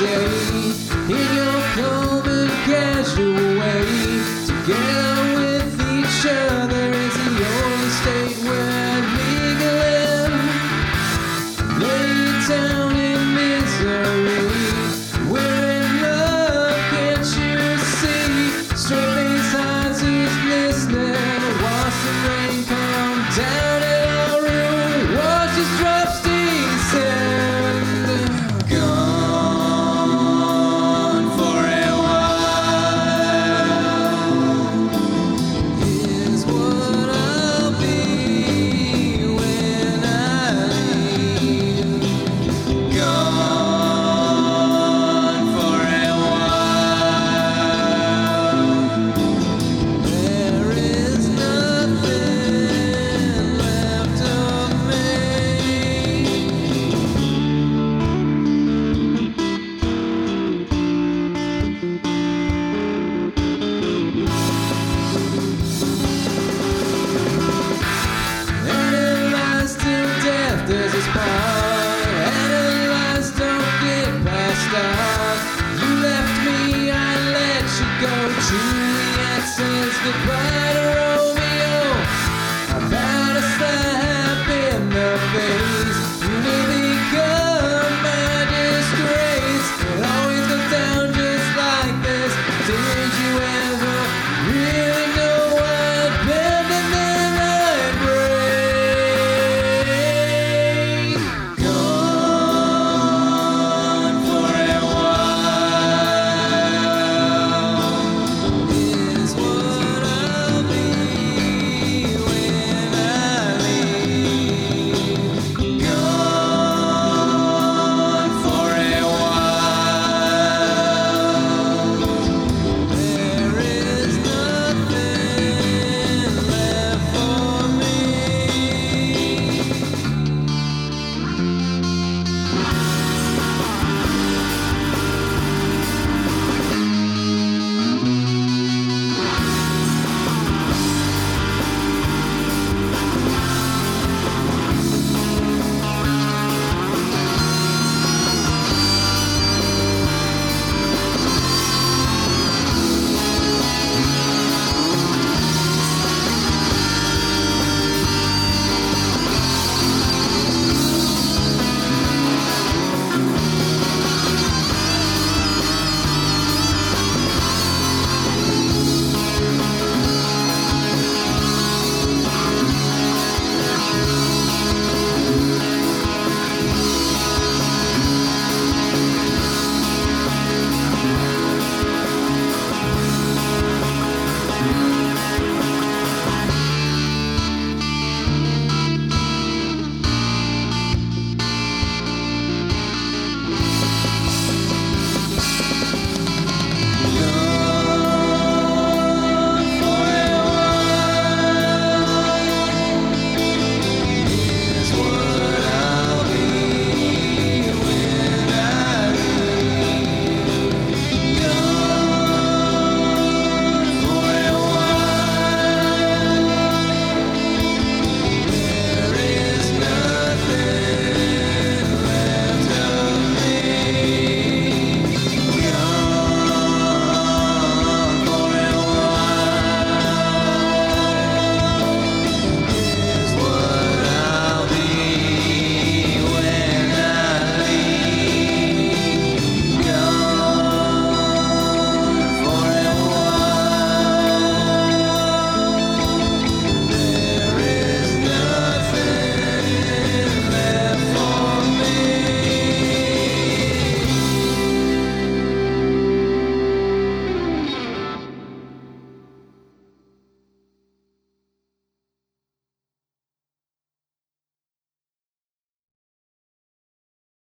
say in your calm and casual way. Together with each other is the only state we're legal in. Lay you down in misery. We're in love, can't you see? Straight face eyes, who's listening? Watch the rain come down in our room. Watch us drop descend. Gone for a while is what I'll be when I leave. Gone for a while. There is nothing left of me. Analyze till death, there's a spark. Analyze, don't get past dark. You left me, I let you go. Juliet says goodbye to